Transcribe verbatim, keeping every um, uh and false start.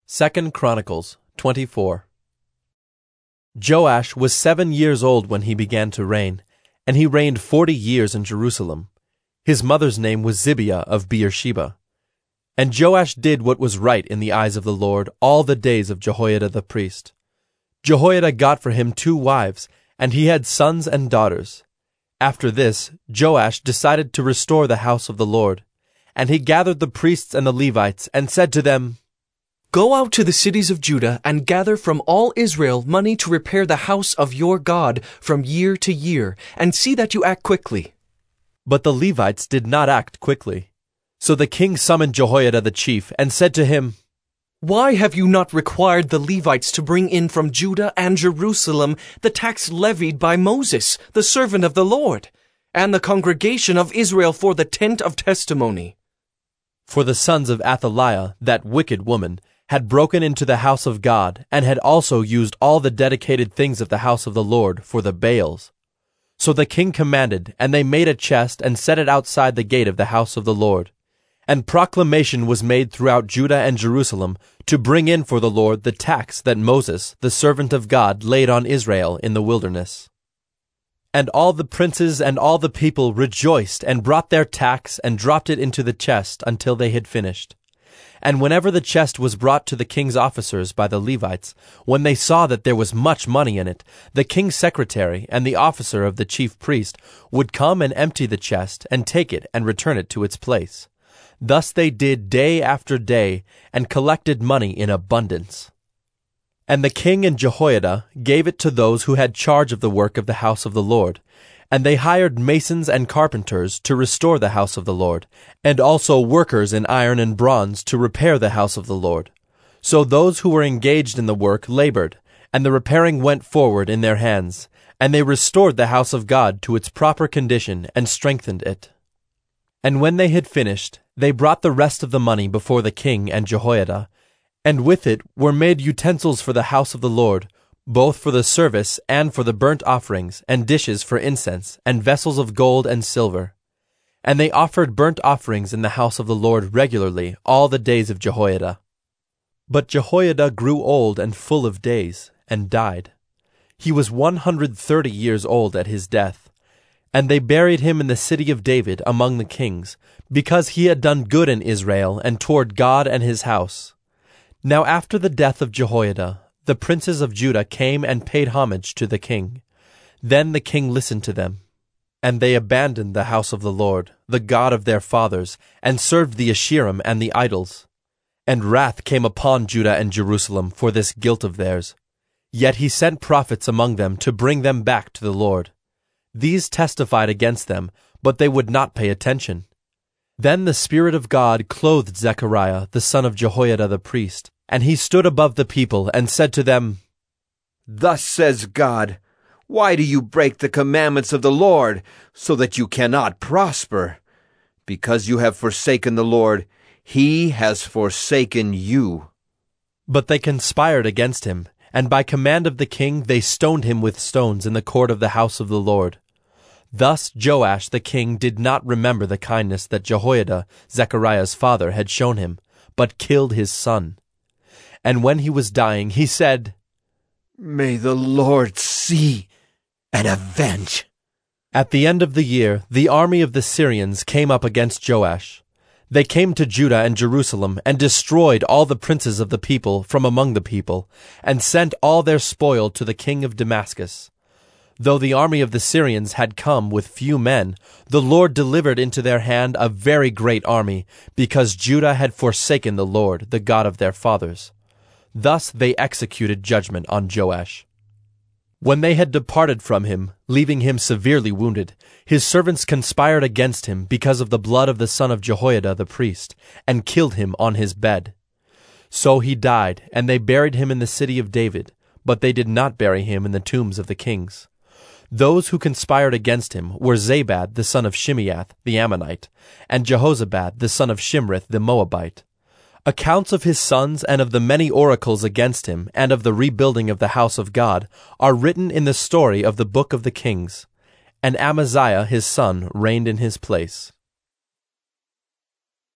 Second Chronicles twenty-four. Joash was seven years old when he began to reign, and he reigned forty years in Jerusalem. His mother's name was Zibiah of Beersheba. And Joash did what was right in the eyes of the Lord all the days of Jehoiada the priest. Jehoiada got for him two wives, and he had sons and daughters. After this, Joash decided to restore the house of the Lord. And he gathered the priests and the Levites, and said to them, Go out to the cities of Judah and gather from all Israel money to repair the house of your God from year to year, and see that you act quickly. But the Levites did not act quickly. So the king summoned Jehoiada the chief, and said to him, Why have you not required the Levites to bring in from Judah and Jerusalem the tax levied by Moses, the servant of the Lord, and the congregation of Israel for the tent of testimony? For the sons of Athaliah, that wicked woman, had broken into the house of God, and had also used all the dedicated things of the house of the Lord for the Baals. So the king commanded, and they made a chest and set it outside the gate of the house of the Lord. And proclamation was made throughout Judah and Jerusalem to bring in for the Lord the tax that Moses, the servant of God, laid on Israel in the wilderness. And all the princes and all the people rejoiced and brought their tax and dropped it into the chest until they had finished. And whenever the chest was brought to the king's officers by the Levites, when they saw that there was much money in it, the king's secretary and the officer of the chief priest would come and empty the chest and take it and return it to its place. Thus they did day after day, and collected money in abundance. And the king and Jehoiada gave it to those who had charge of the work of the house of the Lord. And they hired masons and carpenters to restore the house of the Lord, and also workers in iron and bronze to repair the house of the Lord. So those who were engaged in the work labored, and the repairing went forward in their hands, and they restored the house of God to its proper condition and strengthened it. And when they had finished, they brought the rest of the money before the king and Jehoiada, and with it were made utensils for the house of the Lord, both for the service and for the burnt offerings, and dishes for incense, and vessels of gold and silver. And they offered burnt offerings in the house of the Lord regularly all the days of Jehoiada. But Jehoiada grew old and full of days, and died. He was one hundred thirty years old at his death. And they buried him in the city of David among the kings, because he had done good in Israel and toward God and his house. Now after the death of Jehoiada, the princes of Judah came and paid homage to the king. Then the king listened to them. And they abandoned the house of the Lord, the God of their fathers, and served the Asherim and the idols. And wrath came upon Judah and Jerusalem for this guilt of theirs. Yet he sent prophets among them to bring them back to the Lord. These testified against them, but they would not pay attention. Then the Spirit of God clothed Zechariah, the son of Jehoiada the priest, and he stood above the people and said to them, Thus says God, Why do you break the commandments of the Lord, so that you cannot prosper? Because you have forsaken the Lord, he has forsaken you. But they conspired against him, and by command of the king they stoned him with stones in the court of the house of the Lord. Thus Joash the king did not remember the kindness that Jehoiada, Zechariah's father, had shown him, but killed his son. And when he was dying, he said, May the Lord see and avenge. At the end of the year, the army of the Syrians came up against Joash. They came to Judah and Jerusalem and destroyed all the princes of the people from among the people, and sent all their spoil to the king of Damascus. Though the army of the Syrians had come with few men, the Lord delivered into their hand a very great army, because Judah had forsaken the Lord, the God of their fathers. Thus they executed judgment on Joash. When they had departed from him, leaving him severely wounded, his servants conspired against him because of the blood of the son of Jehoiada the priest, and killed him on his bed. So he died, and they buried him in the city of David, but they did not bury him in the tombs of the kings. Those who conspired against him were Zabad the son of Shimeath the Ammonite, and Jehozabad the son of Shimrith the Moabite. Accounts of his sons and of the many oracles against him and of the rebuilding of the house of God are written in the story of the book of the kings. And Amaziah his son reigned in his place.